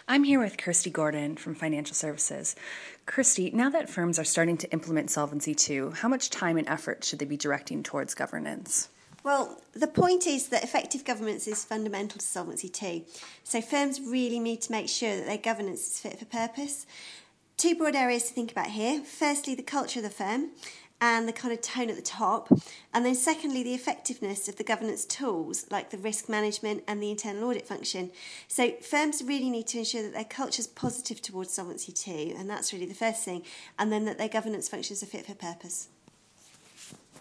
I'm here with Kirsty Gordon from Financial Services. Kirsty, now that firms are starting to implement Solvency II, how much time and effort should they be directing towards governance? Well, the point is that effective governance is fundamental to Solvency II. So firms really need to make sure that their governance is fit for purpose. Two broad areas to think about here. Firstly, the culture of the firm and the kind of tone at the top. And then secondly, the effectiveness of the governance tools like the risk management and the internal audit function. So firms really need to ensure that their culture is positive towards Solvency II, and that's really the first thing, and then that their governance functions are fit for purpose.